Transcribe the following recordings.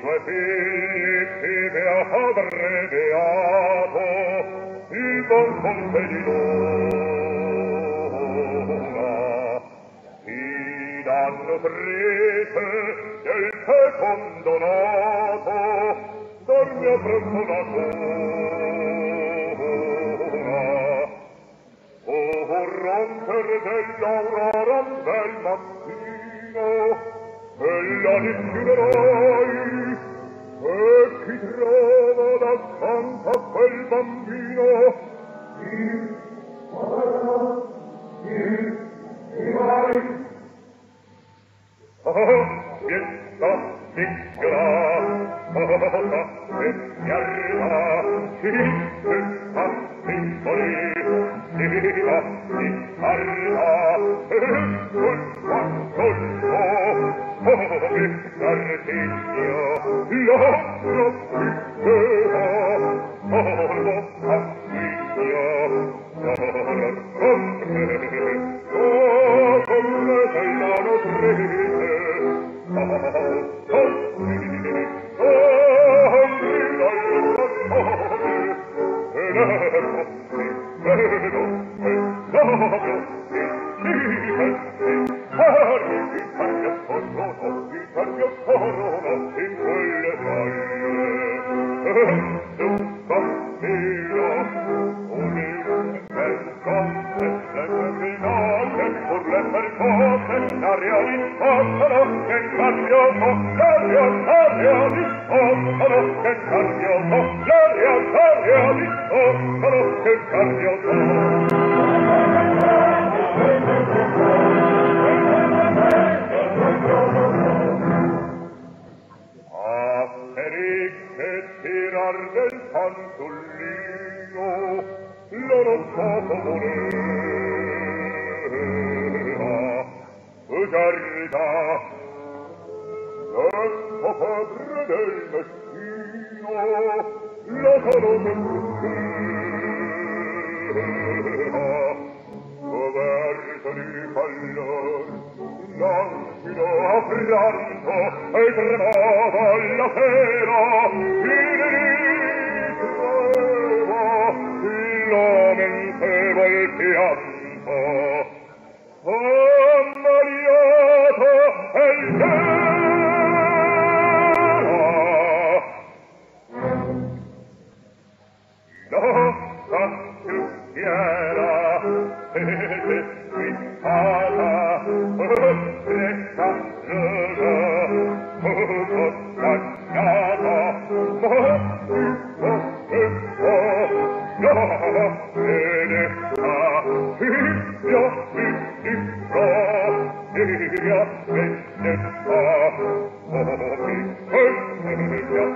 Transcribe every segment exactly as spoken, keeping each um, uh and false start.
suoi figli che avrebbe beato il buon conte di luna. Si danno prese del secondo nato, dorme presso la cuna. O romper dell'aurora bel mattino, e la dischiuderai, e chi trova d'accanto a quel bambino, il guarda, il vai. Oh, pietta, piccola, oh, e mi arriva, chi sta piccoli, si va, si arriva, e col quanto il suo, come l'artiglio, l'occhio piccolo, solo assigno, solo compre, oh, come sei la notrese, oh, oh, oh, oh, mira il fattore, e l'eco si vedo, e l'ovio si dice, pari di cambia corono, di cambia corono, in quelle taglie, e un bambino, un immenso, e le terminate, pur le percose, la realizzassero, che cambioso, la realizzassero, che cambioso, la realizzassero, che cambioso. Tirar del pantullino loro stato voleva guarda questo padre del destino la salute bruttiva coverto di pallor l'ansido affranto e tremava la sera il ritraeva il lamentevol pianto ammaliato e il sera l'ossa più fiera e svittata stretta rosa poco tagliata ma tutto questo no benesta figlia figlia figlia benesta oh mi figlia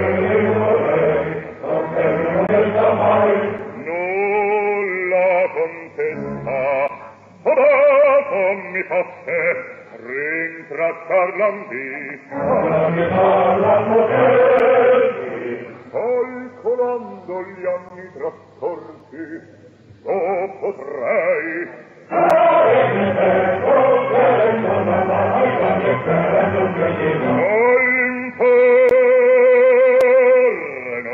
Nulla con contesta. Sodato mi fosse rintracciar l'ambito, calcolando gli anni trascorsi, io potrei all'inferno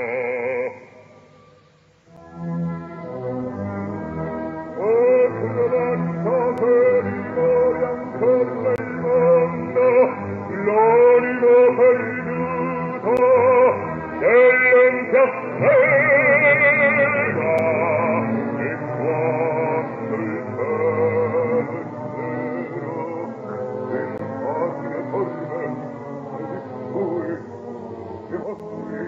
e lascia che rimori ancor nel mondo l'animo perduto dell'ente assega e quando il pensiero d'immagine tormenta di cui si mostri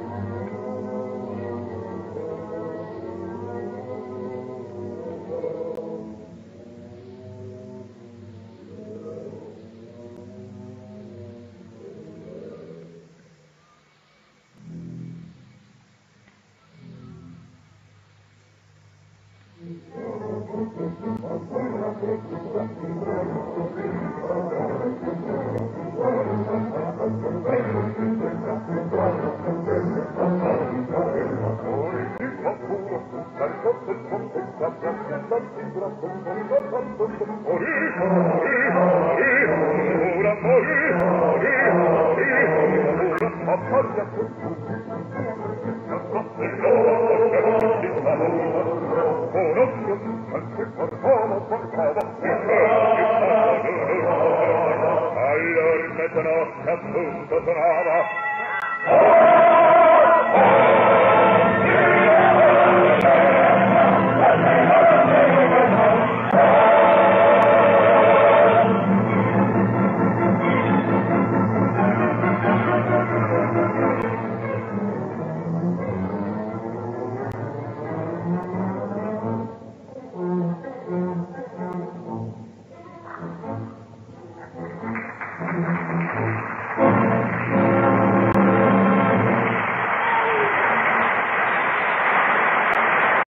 allora mezzanotte appunto sonava